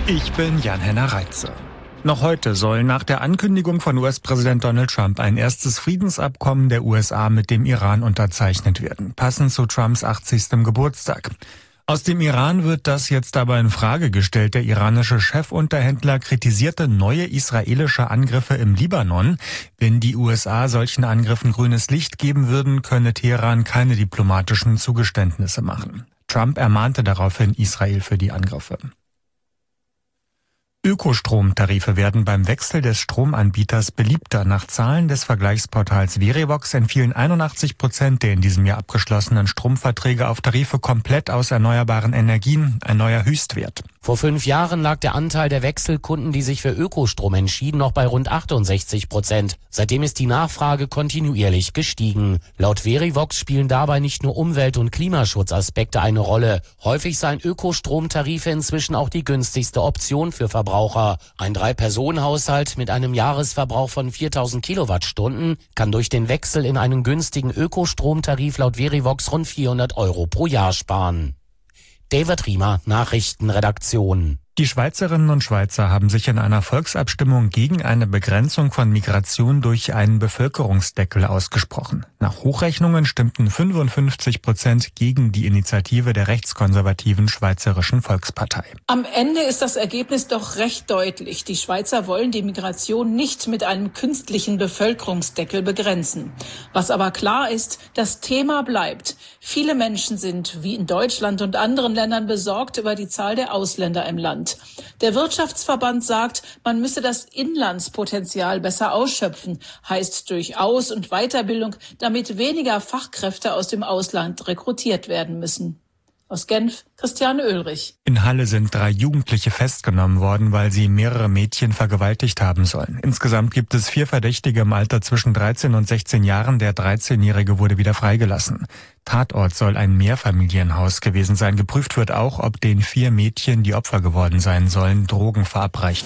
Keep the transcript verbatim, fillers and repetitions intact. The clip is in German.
Ich bin Jan-Henner Reitze. Noch heute soll nach der Ankündigung von U S-Präsident Donald Trump ein erstes Friedensabkommen der U S A mit dem Iran unterzeichnet werden, passend zu Trumps achtzigstem Geburtstag. Aus dem Iran wird das jetzt aber in Frage gestellt. Der iranische Chefunterhändler kritisierte neue israelische Angriffe im Libanon. Wenn die U S A solchen Angriffen grünes Licht geben würden, könne Teheran keine diplomatischen Zugeständnisse machen. Trump ermahnte daraufhin Israel für die Angriffe. Ökostromtarife werden beim Wechsel des Stromanbieters beliebter. Nach Zahlen des Vergleichsportals Verivox entfielen einundachtzig Prozent der in diesem Jahr abgeschlossenen Stromverträge auf Tarife komplett aus erneuerbaren Energien, ein neuer Höchstwert. Vor fünf Jahren lag der Anteil der Wechselkunden, die sich für Ökostrom entschieden, noch bei rund achtundsechzig Prozent. Seitdem ist die Nachfrage kontinuierlich gestiegen. Laut Verivox spielen dabei nicht nur Umwelt- und Klimaschutzaspekte eine Rolle. Häufig seien Ökostromtarife inzwischen auch die günstigste Option für Verbraucher. Ein Drei-Personen-Haushalt mit einem Jahresverbrauch von viertausend Kilowattstunden kann durch den Wechsel in einen günstigen Ökostromtarif laut Verivox rund vierhundert Euro pro Jahr sparen. David Riemer, Nachrichtenredaktion. Die Schweizerinnen und Schweizer haben sich in einer Volksabstimmung gegen eine Begrenzung von Migration durch einen Bevölkerungsdeckel ausgesprochen. Nach Hochrechnungen stimmten fünfundfünfzig Prozent gegen die Initiative der rechtskonservativen Schweizerischen Volkspartei. Am Ende ist das Ergebnis doch recht deutlich. Die Schweizer wollen die Migration nicht mit einem künstlichen Bevölkerungsdeckel begrenzen. Was aber klar ist, das Thema bleibt. Viele Menschen sind, wie in Deutschland und anderen Ländern, besorgt über die Zahl der Ausländer im Land. Der Wirtschaftsverband sagt, man müsse das Inlandspotenzial besser ausschöpfen, heißt durch Aus- und Weiterbildung, damit weniger Fachkräfte aus dem Ausland rekrutiert werden müssen. Aus Genf, Christiane Oehlrich. In Halle sind drei Jugendliche festgenommen worden, weil sie mehrere Mädchen vergewaltigt haben sollen. Insgesamt gibt es vier Verdächtige im Alter zwischen dreizehn und sechzehn Jahren. Der dreizehnjährige wurde wieder freigelassen. Tatort soll ein Mehrfamilienhaus gewesen sein. Geprüft wird auch, ob den vier Mädchen, die Opfer geworden sein sollen, Drogen verabreicht